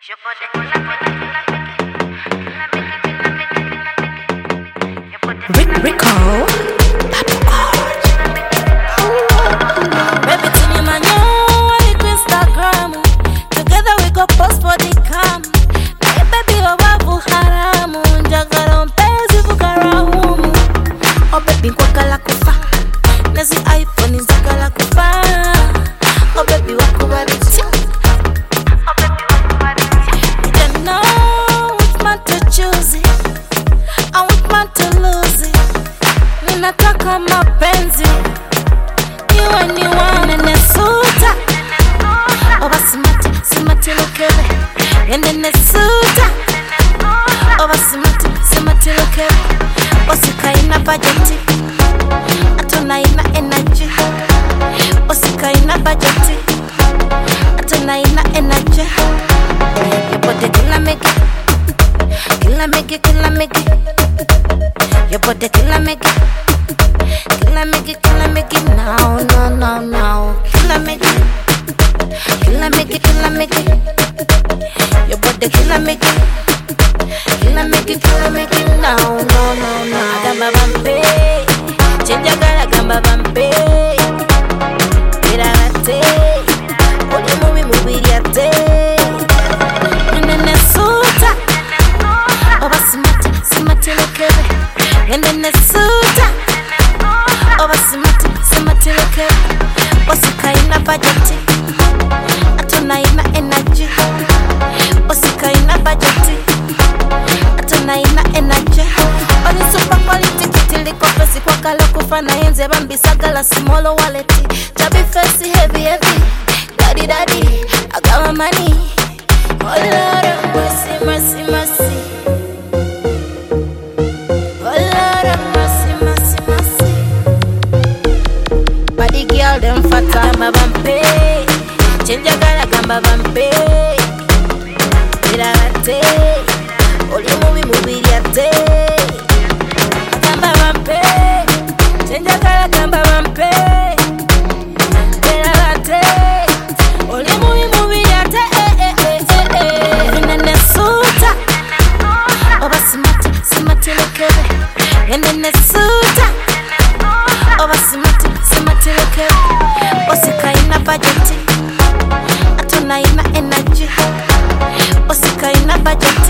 Rico, baby, tell me man, you like Instagram. Together we go post for the cam. Hey baby, wabu haramu, njagala mpenzi vukaramu. Oh baby, kwakala kufa, nezi iPhone njagala kufa. Oh baby, wakubabiti. Oh baby, wakubabiti. You don't know which man to choose it, and which man to lose it. Ninataka mapenzi nesuta oba simati lokebe yende nesuta oba simati lokebe osika ina budget atona ina energy osika ina budget atona ina energy your body killa make it your body killa make it now. Killa make it. Your body killa make it now. Agamba bampe, chenja gara agamba bampe. Irate, oli mubiri ate. Nene suta, oba simati lokebe. Nene suta, oba simati lokebe. Osika ina budget, atona ina energy. Osika ina budget, atona ina energy. Oni super quality kitili kopesi kwa kala kufana yenze bambisagala small wallet. Chubby face heavy, daddy, I got my money. Oh Lord of mercy. Oh Lord of mercy. Body girl them fata gamba bampe, chenja gara gamba bampe. Irate, oli mubiri ate. Gamba bampe, chenja gara gamba bampe. Irate, oli mubiri ate. Nene suta, oba simati lokebe. Nene suta, oba simati lokebe. Osika ina budget, atona ina energy. Osika ina budget,